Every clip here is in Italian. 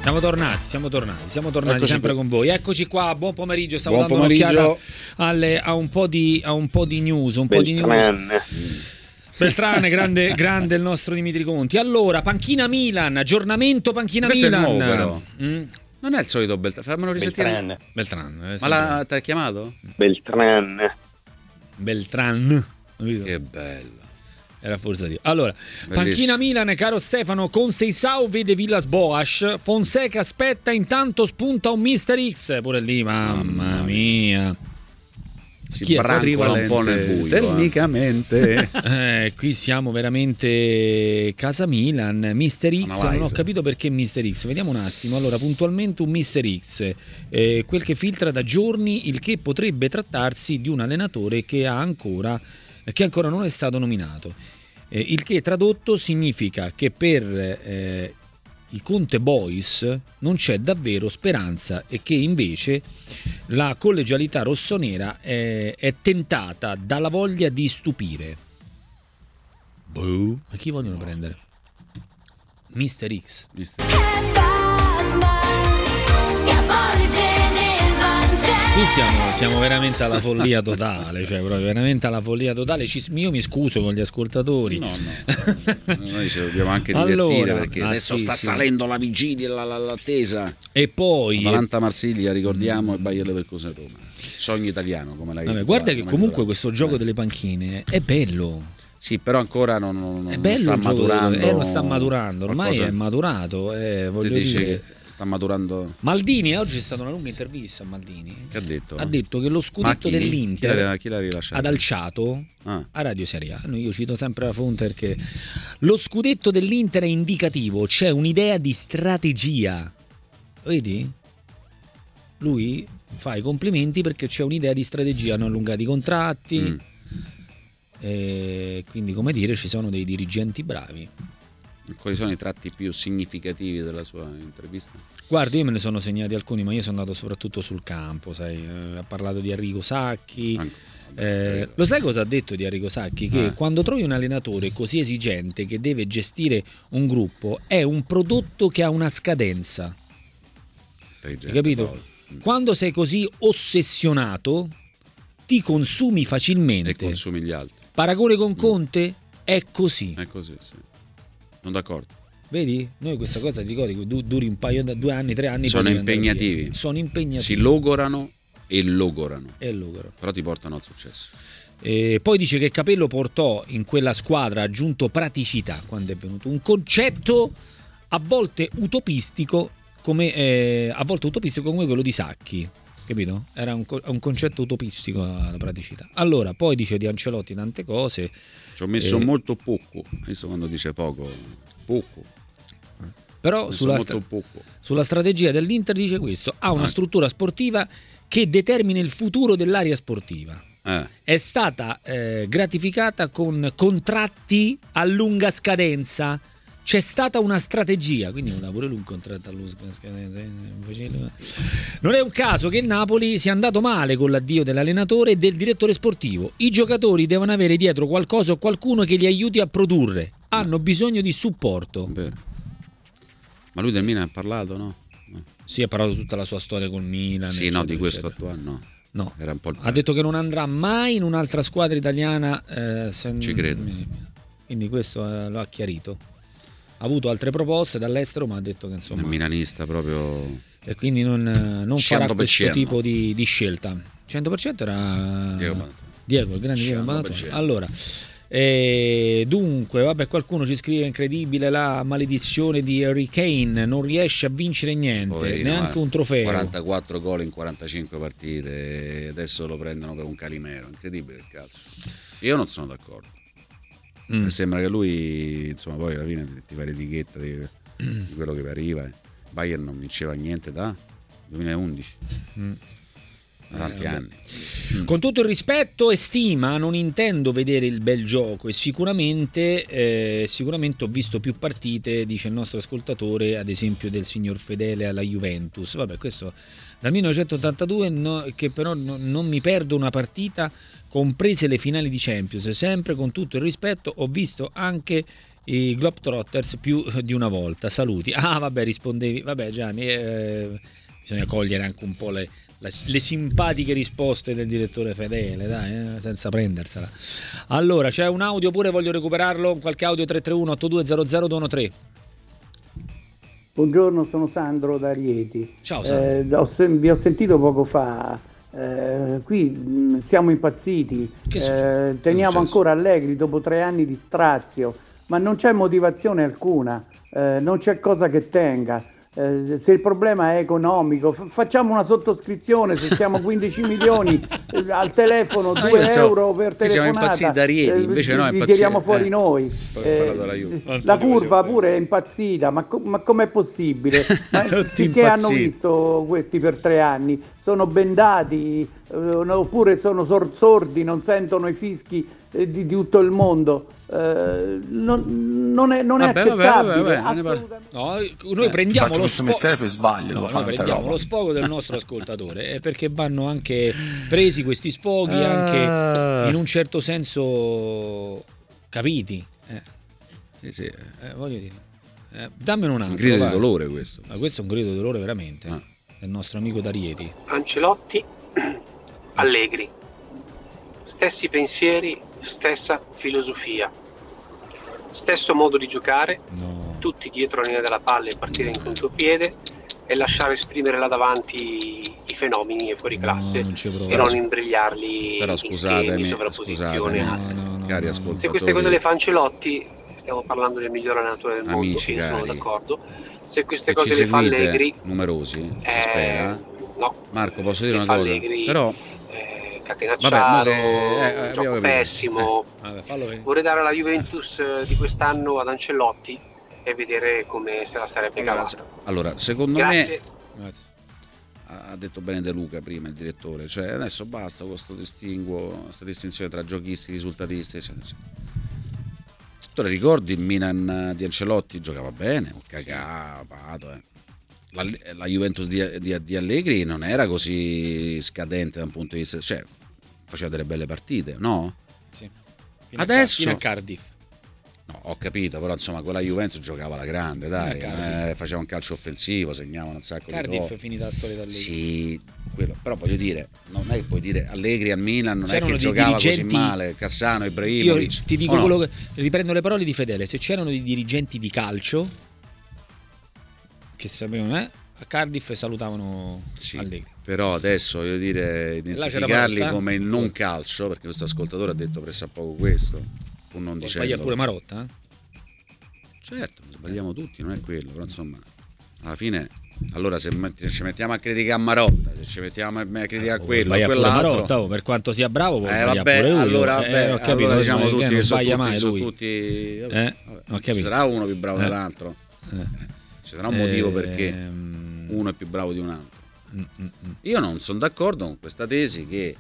Siamo tornati Eccoci sempre qui con voi. Eccoci qua, buon pomeriggio. Stavo Buon dando pomeriggio. un'occhiata a un po' di news, po' di news. Beltrán, grande il nostro Dimitri Conti. Allora, panchina Milan, aggiornamento panchina Questo Milan. è nuovo, però. Non è il solito Beltrán, fammelo risentire. Beltrán. Ma ti ha chiamato? Beltrán. Che bello. Era forse Dio. Allora, Bellissimo. panchina Milan, caro Stefano, con Seisao vede Villas Boas, Fonseca aspetta, intanto spunta un Mister X, pure lì, mamma mia. Si brancola un po' nel buio. Tecnicamente. Qui siamo veramente casa Milan, Mister X, non ho capito perché Mister X, vediamo un attimo. Allora, puntualmente un Mister X, quel che filtra da giorni, il che potrebbe trattarsi di un allenatore che ancora non è stato nominato. Il che tradotto significa che per i Conte Boys non c'è davvero speranza e che invece la collegialità rossonera è tentata dalla voglia di stupire. Ma chi vogliono prendere? Mister X. Qui siamo veramente alla follia totale, cioè proprio veramente alla follia totale. Io mi scuso con gli ascoltatori. No. Noi ci dobbiamo anche divertire, perché adesso sta salendo la vigilia, l'attesa. E poi Atalanta Marsiglia, ricordiamo, e Bayer Leverkusen Roma. Sogno italiano, come l'hai detto. Guarda che comunque questo gioco delle panchine è bello. Sì, però ancora non sta maturando. Non sta maturando, ormai è maturato. Voglio dire. Sta maturando. Maldini, oggi è stata una lunga intervista a Maldini. Che ha detto? Ha detto che lo scudetto dell'Inter chi l'ha rilasciato? ad Alciato a Radio Serie A. Io cito sempre la fonte perché lo scudetto dell'Inter è indicativo, c'è un'idea di strategia. Vedi? Lui fa i complimenti perché c'è un'idea di strategia, hanno allungato i contratti. Quindi, come dire, ci sono dei dirigenti bravi. Quali sono i tratti più significativi della sua intervista? Guarda, io me ne sono segnati alcuni, ma io sono andato soprattutto sul campo, sai, ha parlato di Arrigo Sacchi. Lo sai cosa ha detto di Arrigo Sacchi? Che quando trovi un allenatore così esigente che deve gestire un gruppo, è un prodotto che ha una scadenza. Hai capito? Quando sei così ossessionato, ti consumi facilmente. E consumi gli altri. Paragone con Conte? È così. È così, sì. Sono d'accordo. Vedi? Noi questa cosa ti ricordi, duri un paio di 2 anni, 3 anni. Sono impegnativi. Si logorano e logorano. Però ti portano al successo. Poi dice che Capello portò in quella squadra, ha aggiunto praticità quando è venuto, un concetto a volte utopistico come quello di Sacchi, capito? Era un concetto utopistico la praticità. Allora, poi dice di Ancelotti tante cose. Ci ho messo molto poco, adesso quando dice poco. Però sulla strategia dell'Inter dice questo: ha una struttura sportiva che determina il futuro dell'area sportiva. È stata gratificata con contratti a lunga scadenza. C'è stata una strategia, quindi pure lui un contratto a lunga scadenza. Non è un caso che il Napoli sia andato male con l'addio dell'allenatore e del direttore sportivo. I giocatori devono avere dietro qualcosa o qualcuno che li aiuti a produrre. Hanno bisogno di supporto. Vero. Ma lui del Milan ha parlato, no? Sì, ha parlato tutta la sua storia col Milan. Sì, eccetera, no, di questo eccetera. attuale no. Era un po' ha detto che non andrà mai in un'altra squadra italiana. Ci credo. Quindi questo lo ha chiarito. Ha avuto altre proposte dall'estero, ma ha detto che insomma è milanista proprio. E quindi non farà questo 100%. tipo di scelta. 100% era Diego, il grande Diego Bonatoni. Allora, dunque, vabbè, qualcuno ci scrive: incredibile la maledizione di Harry Kane, non riesce a vincere niente, Poverino, neanche un trofeo. 44 gol in 45 partite, adesso lo prendono per un Calimero, incredibile il calcio. Io non sono d'accordo. Mi sembra che lui, insomma, poi alla fine ti fa l'etichetta di quello che arriva. Bayern non vinceva niente da 2011. Tanti anni. Con tutto il rispetto e stima, non intendo vedere il bel gioco e sicuramente ho visto più partite, dice il nostro ascoltatore, ad esempio del signor Fedele alla Juventus. Vabbè, questo dal 1982 che però non mi perdo una partita, comprese le finali di Champions. Sempre con tutto il rispetto, ho visto anche i Globetrotters più di una volta. Saluti. Ah, vabbè, rispondevi. Vabbè, Gianni, bisogna cogliere anche un po' le simpatiche risposte del direttore fedele, dai, senza prendersela. Allora, c'è un audio pure, voglio recuperarlo. Qualche audio 331-8200-213. Buongiorno, sono Sandro da Rieti. Ciao Sandro. Vi ho sentito poco fa. Qui siamo impazziti. Teniamo ancora Allegri dopo 3 anni di strazio, ma non c'è motivazione alcuna, non c'è cosa che tenga. Se il problema è economico, facciamo una sottoscrizione, se siamo 15 milioni al telefono, 2 euro per telefonata. Siamo impazziti da Rieti, invece no, li tiriamo fuori noi. La curva pure è impazzita, ma com'è possibile? Che hanno visto questi per 3 anni? Sono bendati oppure sono sordi, non sentono i fischi di tutto il mondo. Non è accettabile. No, noi prendiamo lo sfogo per sbaglio. No, noi prendiamo lo sfogo del nostro ascoltatore, perché vanno anche presi questi sfoghi anche in un certo senso capiti. Sì. Voglio dire, dammene un altro. Un grido di dolore questo. Questo è un grido di dolore veramente. Del nostro amico da Rieti. Ancelotti, Allegri, stessi pensieri, stessa filosofia, stesso modo di giocare, tutti dietro la linea della palla e partire in contropiede e lasciare esprimere là davanti i fenomeni e fuori classe e non imbrigliarli in schemi, sovrapposizione. Cari ascoltatori, se queste cose le fa Ancelotti, stiamo parlando del miglior allenatore del mondo, cari, sono d'accordo. Se queste se cose le fa Allegri, numerosi, si spera. No, Marco, posso dire una cosa? Allegri, però catenacciaro, gioco pessimo. Vorrei dare alla Juventus di quest'anno ad Ancelotti e vedere come se la sarebbe cavata. Allora, secondo Grazie. me ha detto bene De Luca prima, il direttore, cioè adesso basta con questo distinguo, questa distinzione tra giochisti, risultatisti, eccetera. Tu le ricordi il Milan di Ancelotti? Giocava bene, cagava, Pato, La Juventus di Allegri non era così scadente da un punto di vista, cioè faceva delle belle partite, no? Sì. Adesso a Cardiff. No, ho capito, però insomma quella Juventus giocava alla grande, dai, faceva un calcio offensivo, segnavano un sacco Cardiff di gol. è finita la storia da Allegri. Sì, però voglio dire, non è che puoi dire Allegri al Milan, non c'erano è che giocava così male, Cassano, Ibrahimovic. Io ti dico quello che riprendo le parole di Fedele, se c'erano dei dirigenti di calcio che sapevano, a Cardiff salutavano Allegri. Però adesso voglio dire, identificarli come il non calcio, perché questo ascoltatore ha detto pressappoco questo, pur non dicendo. Sbaglia pure Marotta, Certo, sbagliamo tutti, non è quello, però insomma, alla fine, allora se ci mettiamo a criticare Marotta, se ci mettiamo a criticare quello, quell'altro, Marotta, per quanto sia bravo, vabbè, pure lui. Allora diciamo tutti che sono tutti ci sarà uno più bravo dell'altro. Ci sarà un motivo perché uno è più bravo di un altro. Io non sono d'accordo con questa tesi che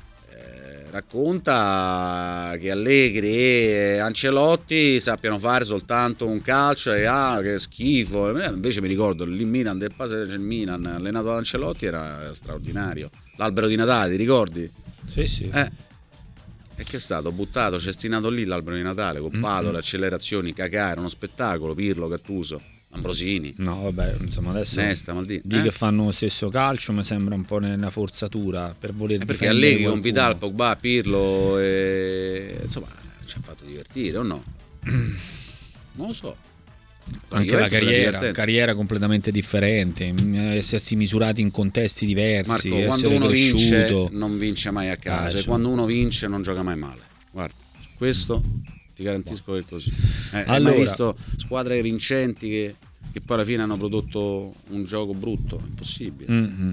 racconta che Allegri e Ancelotti sappiano fare soltanto un calcio e che schifo. Invece mi ricordo il Milan il Milan allenato da Ancelotti era straordinario. L'albero di Natale, ti ricordi? Sì. E che è stato buttato, cestinato lì l'albero di Natale con Pato, le accelerazioni, Cacà, era uno spettacolo, Pirlo, Gattuso, Ambrosini. No, vabbè, insomma adesso Nesta, Maldini. Che fanno lo stesso calcio mi sembra un po' una forzatura per voler perché Allegri con Vidal, Pogba, Pirlo insomma ci ha fatto divertire o no? Non lo so. Anche la carriera completamente differente, essersi misurati in contesti diversi. Marco, quando uno vince non vince mai a casa, e quando uno vince non gioca mai male. Guarda, questo ti garantisco che è così. Hai mai visto squadre vincenti che poi alla fine hanno prodotto un gioco brutto? È impossibile.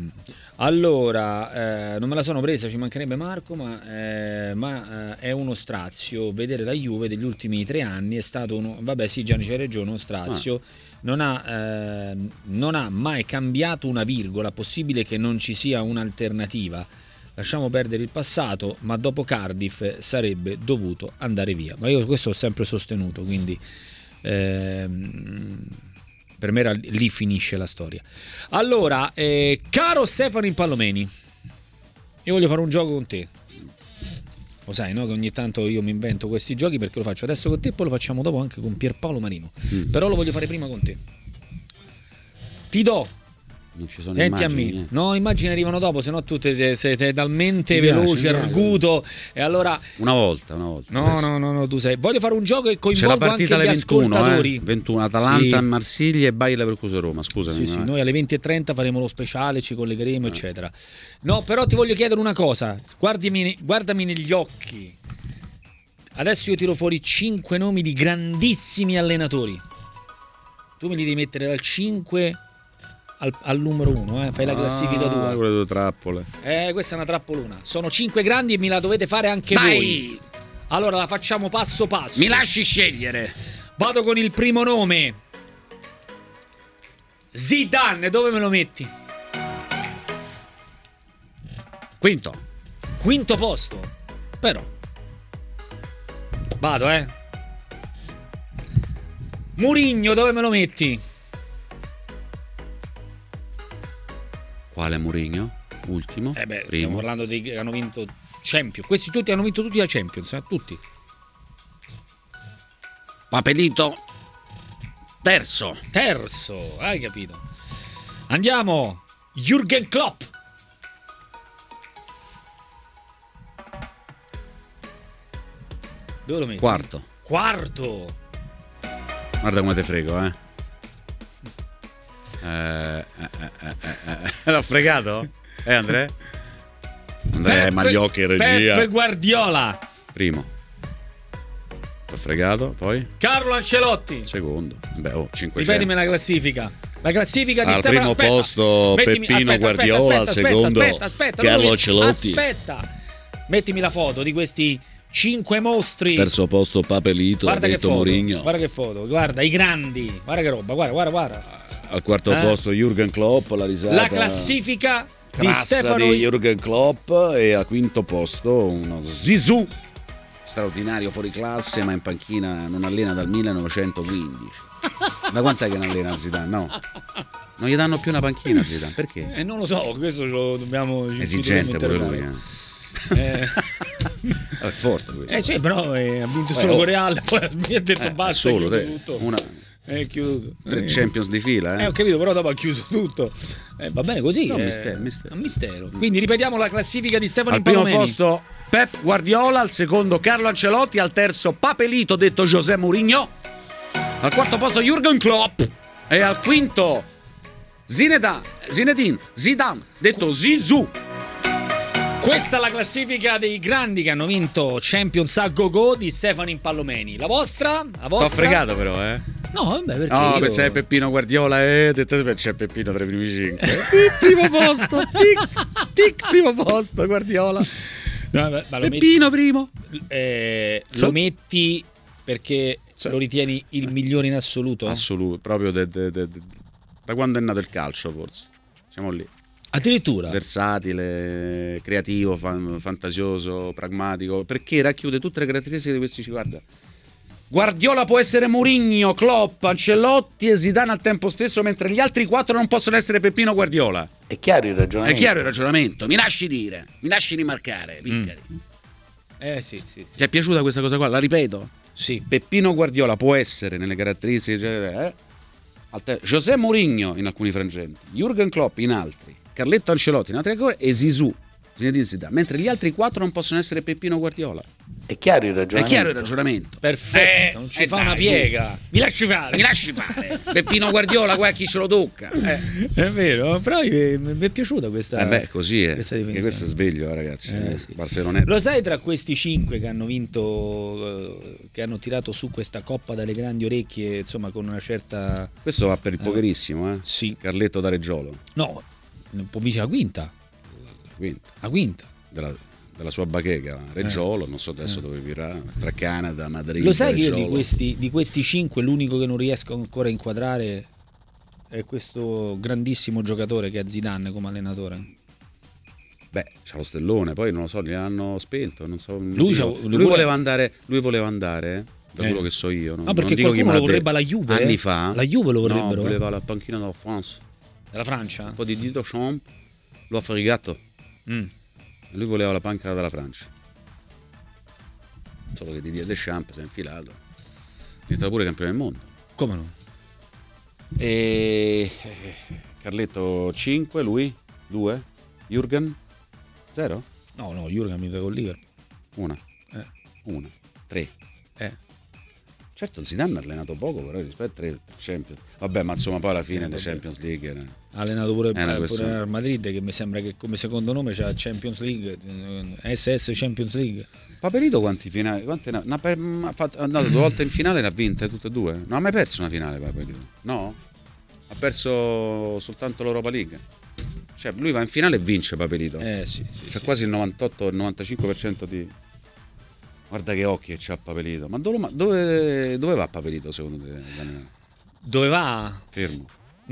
Allora, non me la sono presa, ci mancherebbe Marco, ma è uno strazio vedere la Juve degli ultimi 3 anni. È stato vabbè sì, Gianni c'hai ragione, uno strazio. Non ha mai cambiato una virgola. Possibile che non ci sia un'alternativa. Lasciamo perdere il passato, ma dopo Cardiff sarebbe dovuto andare via. Ma io questo ho sempre sostenuto, quindi per me lì finisce la storia. Allora, caro Stefano Impallomeni, io voglio fare un gioco con te. Lo sai, no? Che ogni tanto io mi invento questi giochi perché lo faccio adesso con te e poi lo facciamo dopo anche con Pierpaolo Marino. Però lo voglio fare prima con te. Ti do. Non ci sono Senti immagini. a me. No, immagini arrivano dopo, se no tu sei talmente veloce, arguto. E allora. Una volta. No, tu sei. Voglio fare un gioco che c'è la coinvolga partita anche alle gli ascoltatori. 21, Atalanta a Marsiglia e Bayer Leverkusen Roma. Scusami. Sì, noi alle 20:30 faremo lo speciale, ci collegheremo, eccetera. No, però ti voglio chiedere una cosa. Guardami negli occhi. Adesso io tiro fuori 5 nomi di grandissimi allenatori. Tu me li devi mettere dal 5 al numero 1, fai la classifica tua. Quelle due trappole. Questa è una trappolona. Sono 5 grandi e me la dovete fare anche voi. Allora la facciamo passo passo. Mi lasci scegliere. Vado con il primo nome. Zidane, dove me lo metti? Quinto posto. Però vado, Mourinho, dove me lo metti? Quale Mourinho? Ultimo? Primo. Primo. Stiamo parlando dei che hanno vinto Champions. Questi tutti hanno vinto tutti la Champions, tutti. Papelito. Terzo, hai capito. Andiamo. Jürgen Klopp. Dove lo metti? Quarto. Guarda come te frego, L'ho fregato? Andrea? Andrea Magliocchi in regia. Pep Guardiola. Primo. T'ho fregato, poi? Carlo Ancelotti. Secondo. 500. Ripetimi la classifica. La classifica di al primo posto Peppino Guardiola, al secondo Carlo Ancelotti. Aspetta. Mettimi la foto di questi 5 mostri. Terzo posto Papelito, guarda detto Mourinho. Guarda che foto, guarda i grandi. Guarda che roba, guarda. Al quarto posto Jürgen Klopp, la risata. La classifica di Stefano di Jürgen Klopp, e al quinto posto uno Zizou, straordinario, fuori classe, ma in panchina non allena dal 1915. Da quant'è che non allena Zidane? No. Non gli danno più una panchina a Zidane, perché? Non lo so, questo lo dobbiamo esigente pure lui. È forte questo. Però ha vinto solo con Real, poi mi ha detto basta, solo tutto. Chiuso. 3 Champions di fila. Ho capito, però dopo ha chiuso tutto. Va bene così. No, un mistero. Quindi ripetiamo la classifica di Stefano Al Palomeni. primo posto Pep Guardiola, al secondo Carlo Ancelotti, al terzo Papelito, detto José Mourinho, al quarto posto Jürgen Klopp e al quinto Zinedine Zidane, detto Zizou. Questa è la classifica dei grandi che hanno vinto Champions a go-go di Stefano Impallomeni. La vostra? T'ho fregato però, No, vabbè, perché no, pensai Peppino Guardiola c'è Peppino tra i primi 5. Primo posto, primo posto Guardiola. No, Peppino primo. Lo metti perché lo ritieni il migliore in assoluto? Assoluto, proprio da quando è nato il calcio, forse. Siamo lì. Addirittura versatile, creativo, fantasioso, pragmatico, perché racchiude tutte le caratteristiche di questi. Guarda, Guardiola può essere Mourinho, Klopp, Ancelotti e Zidane al tempo stesso, mentre gli altri 4 non possono essere Peppino Guardiola. È chiaro il ragionamento. Mi lasci dire, mi lasci rimarcare, piccari. Sì. Ti è piaciuta questa cosa qua? La ripeto? Sì. Peppino Guardiola può essere nelle caratteristiche José Mourinho in alcuni frangenti, Jürgen Klopp in altri, Carletto Ancelotti in altre ancora e Zizou, Zinedine Zidane, mentre gli altri 4 non possono essere Peppino Guardiola. È chiaro il ragionamento. Perfetto, non ci fa una piega. Mi lasci fare. Peppino Guardiola, qua chi ce lo tocca. È vero, però mi è piaciuta questa. Così è. Questa che questo è sveglio, ragazzi. Sì. Barcelloneta. Lo sai, tra questi 5 che hanno vinto, che hanno tirato su questa coppa dalle grandi orecchie, insomma, con una certa. Questo va per il pokerissimo, Sì. Carletto da Reggiolo. No, può vincere la quinta. Della sua bacheca, Reggiolo, non so adesso dove vivrà, tra Canada, Madrid. Lo sai che io Reggiolo. di questi 5 l'unico che non riesco ancora a inquadrare è questo grandissimo giocatore che è Zidane come allenatore. C'ha lo stellone, poi non lo so, li hanno spento, non so. Lui voleva andare, da quello che so io. No, perché qualcuno lo vorrebbe alla Juve. Anni fa. La Juve lo vorrebbero. No, voleva la panchina della France. Della Francia? Un po' di Dido Champs lo ha fregato. Lui voleva la panca della Francia. solo che Didier Deschamps si è infilato, è diventato pure campione del mondo. Come no? E Carletto 5, lui 2, Jürgen 0? No, Jürgen mi con Liverpool. 1, 3. Certo, Zidane ha allenato poco, però rispetto ai Champions. Vabbè, ma insomma poi alla fine le Champions League ha allenato pure al Madrid, che mi sembra che come secondo nome c'ha Champions League, SS Champions League. Paperito quanti finali? È andato 2 volte in finale e ne ha vinte tutte e due. Non ha mai perso una finale Paperito. No? Ha perso soltanto l'Europa League. Cioè, lui va in finale e vince Paperito. Sì, quasi il 98-95% di... Guarda che occhi che c'ha Paperito. Ma dove va Paperito secondo te? Dove va? Fermo.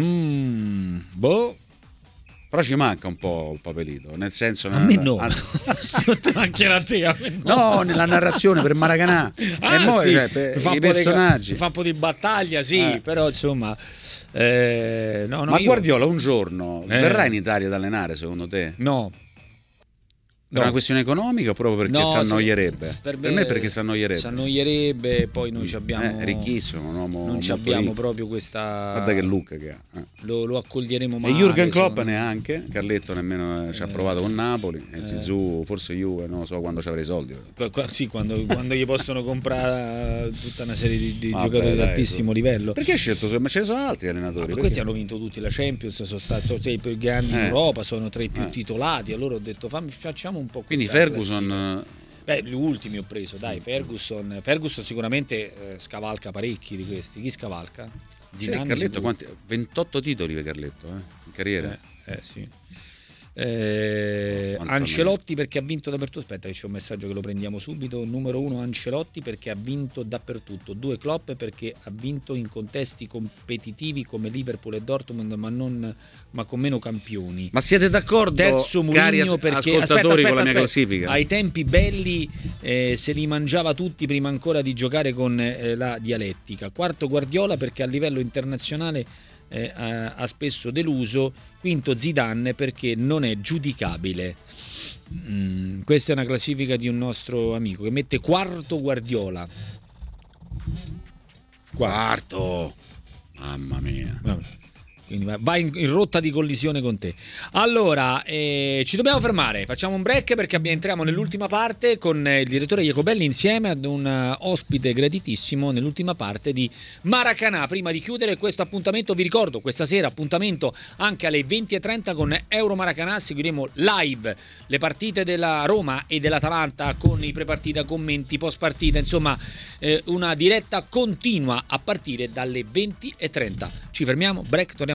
Boh. Però ci manca un po' il Paperito, nel senso... A me no. Anche a te, no, nella narrazione per Maracanã. E poi, sì. I personaggi. Fa un po' di battaglia, sì, però insomma... Ma Guardiola un giorno verrà in Italia ad allenare secondo te? No. Per una questione economica o proprio perché si annoierebbe? Per me perché si annoierebbe. Si annoierebbe, poi noi abbiamo... È ricchissimo, un uomo non abbiamo proprio questa... Guarda che look che ha. Lo accoglieremo male. E Jürgen Klopp neanche, Carletto nemmeno ci ha provato con Napoli, e Zizou forse Juve, non lo so quando ci avrei i soldi. Sì, quando gli possono comprare tutta una serie di giocatori di altissimo livello. Perché hai scelto? Ma ce ne sono altri allenatori. Questi hanno vinto tutti la Champions, sono tra i più grandi in Europa, sono tra i più titolati, allora ho detto facciamo un po'. Quindi Ferguson... Gli ultimi ho preso, dai, Ferguson sicuramente scavalca parecchi di questi. Chi scavalca? Zidane, Carletto, 28 titoli per Carletto in carriera. Sì. Ancelotti perché ha vinto dappertutto. Aspetta che c'è un messaggio che lo prendiamo subito. Numero 1 Ancelotti perché ha vinto dappertutto. 2 Klopp perché ha vinto in contesti competitivi come Liverpool e Dortmund, ma con meno campioni. Ma siete d'accordo, terzo Mourinho perché ascoltatori, con la mia classifica? Ai tempi belli se li mangiava tutti prima ancora di giocare con la dialettica. 4 Guardiola perché a livello internazionale ha spesso deluso. 5 Zidane perché non è giudicabile. Questa è una classifica di un nostro amico che mette 4 Guardiola. Quarto, mamma mia. Vabbè. Quindi va in rotta di collisione con te. Allora, ci dobbiamo fermare, facciamo un break perché entriamo nell'ultima parte con il direttore Jacobelli insieme ad un ospite graditissimo nell'ultima parte di Maracanã. Prima di chiudere questo appuntamento, vi ricordo, questa sera appuntamento anche alle 20:30 con Euro Maracanã. Seguiremo live le partite della Roma e dell'Atalanta con i prepartita, commenti, post partita, insomma una diretta continua a partire dalle 20:30. Ci fermiamo, break, torniamo